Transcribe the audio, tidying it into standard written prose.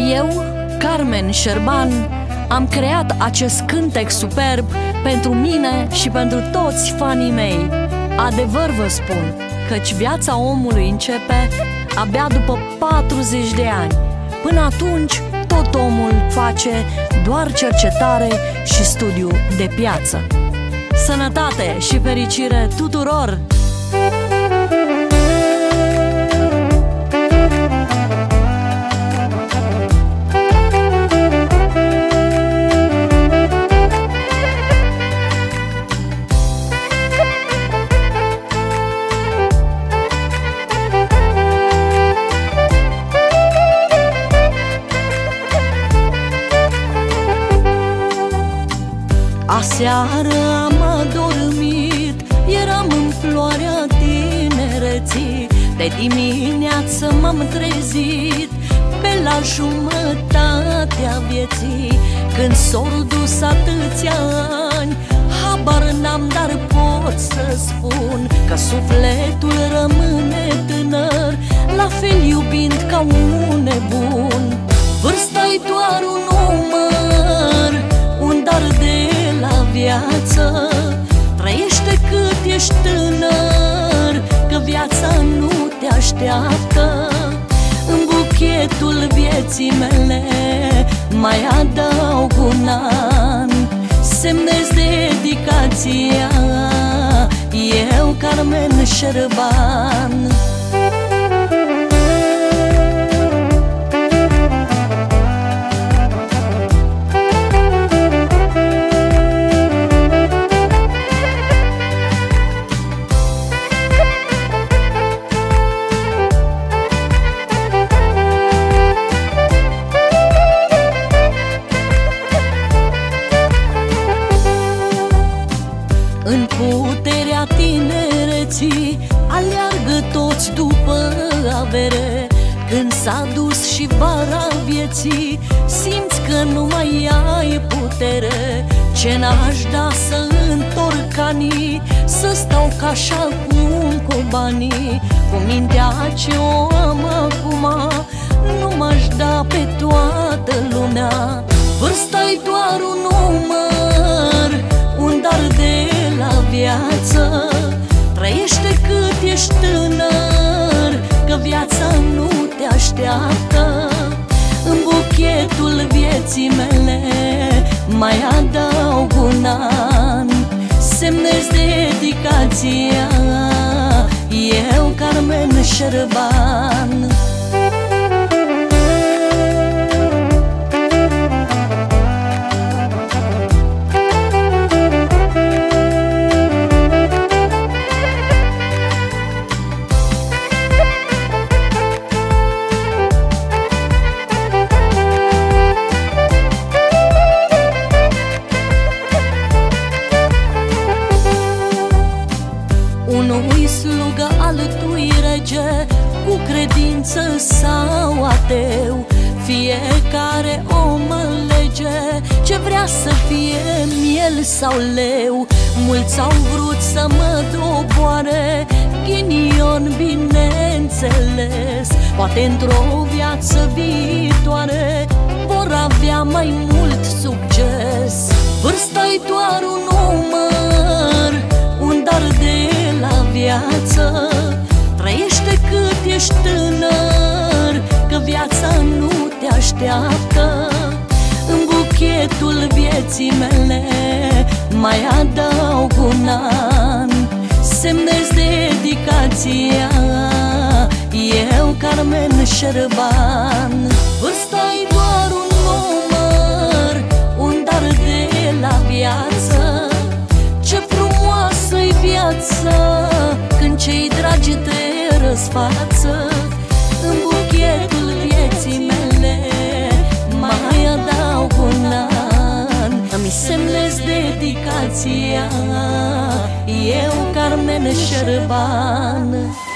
Eu, Carmen Șerban, am creat acest cântec superb pentru mine și pentru toți fanii mei. Adevăr vă spun, căci viața omului începe abia după 40 de ani. Până atunci, tot omul face doar cercetare și studiu de piață. Sănătate și fericire tuturor! Aseară am adormit, eram în floarea tinereții. De dimineață m-am trezit pe la jumătatea vieții. Când s-au dus atâția ani, habar n-am, dar pot să spun că sufletul rămâne tânăr, la fel iubind ca un nebun. Vârsta-i doar un număr, un dar de la viață. Trăiește cât ești tânăr, că viața nu te așteaptă. În buchetul vieții mele mai adaug un an, semnez dedicația, eu, Carmen Șerban. În puterea tinereții aleargă toți după avere. Când s-a dus și vara vieții, simți că nu mai ai putere. Ce n-aș da să întorc anii, să stau ca așa cum cu banii. Cu mintea ce o am acum, nu m-aș da pe toată lumea. Vârsta-i doar un număr, un dar de la viață. Trăiește cât ești tânăr, că viața nu te așteaptă. În buchetul vieții mele mai adaug un an, semnez dedicația, eu, Carmen Șerban. Unui slugă, altui rege, cu credință sau ateu. Fiecare om alege ce vrea să fie, miel sau leu. Mulți au vrut să mă doboare, ghinion bineînțeles. Poate într-o viață viitoare vor avea mai mult succes. Vârsta-i doar un număr, un dar de la viață. Trăiește cât ești tânăr, că viața nu te așteaptă. În buchetul vieții mele mai adaug un an, semnez dedicația, eu, Carmen Șerban. Vârsta-i doar un număr, un dar de la viață. Ce frumoasă-i viața când cei dragi te răsfață. În buchetul vieții mele mai adaug un an, îmi semnez dedicația, eu, Carmen Șerban.